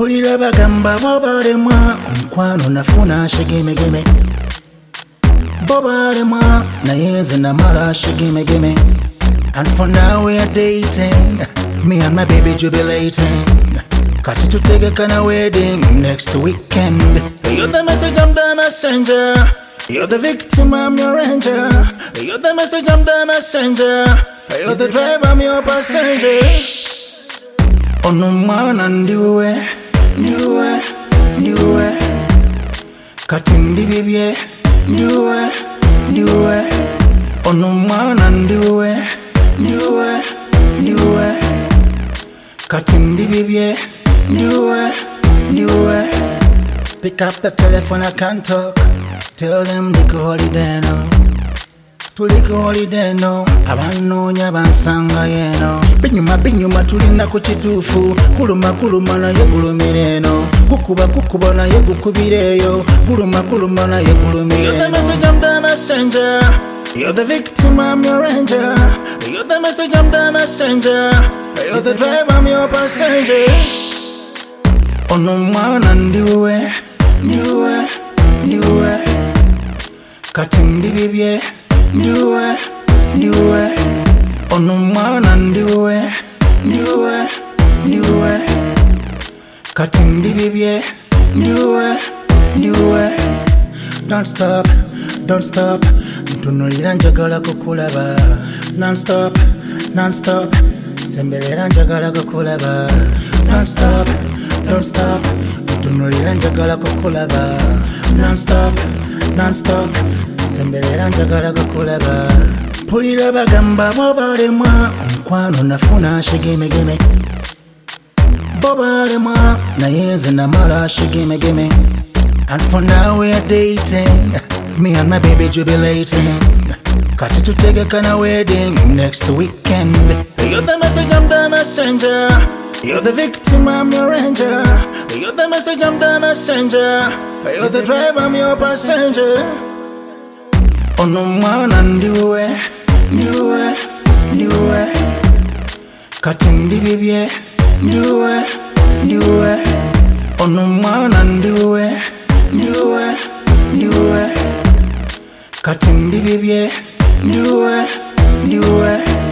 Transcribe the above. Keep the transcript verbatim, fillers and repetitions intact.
Pulira bagamba bobalemwa omukwano nafuna shigimegime. Bobalemwa naye nze namala shigimegime. And for now we are dating, me and my baby jubilating. Kati tutegeka na wedding next weekend. You're the message, I'm the messenger. You're the victim, I'm your ranger. You're the message, I'm the messenger. You're the driver, I'm your passenger. Ono mwana ndiwe, ndiwe, ndiwe. Kati ndibibye, ndiwe, ndiwe. Ono mwana ndiwe, ndiwe, ndiwe. Kati ndibibye, ndiwe, ndiwe. Pick up the telephone, I can't talk. Tell them they go holiday no. Tuliko holiday no. Abanoonya bansanga yeno. Binyuma binyuma tulina ku kituufu. Kuluma kuluma naye gulumire eno. Kukuba kukuba naye gukubireyo. Kuluma kuluma naye gulumire eno. You're the message, I'm the messenger. You're the victim, I'm your ranger. You're the message, I'm the messenger. You're the driver, I'm your passenger. Ono mwana ndiwe, ndiwe, ndiwe. Kati ndibibye, ndiwe, ndiwe. Ono mwana ndiwe, ndiwe, ndiwe. Kati ndibibye, ndiwe, ndiwe. Don't stop, don't stop. Ntunulira njagala kukulaba. Non stop, non stop. Sembelera njagala kukulaba. Non stop, don't stop. Ntunulira njagala kukulaba. Non stop, non stop. Sembelera njagala kukulaba. Pulira bagamba bobalemwa omukwano nafuna shigimegime. Bobalemwa naye nze namala shigimegime. And for now we are dating, me and my baby jubilating. Kati tutegeka na wedding next weekend. You're the message, I'm the messenger. You're the victim, I'm your ranger. You're the message, I'm the messenger. You're the driver, I'm your passenger. Ono mwana ndiwe, ndiwe, ndiwe. Kati ndibibye, ndiwe, ndiwe. Ono mwana ndiwe, ndiwe, ndiwe. Kati ndibibye, ndiwe, ndiwe.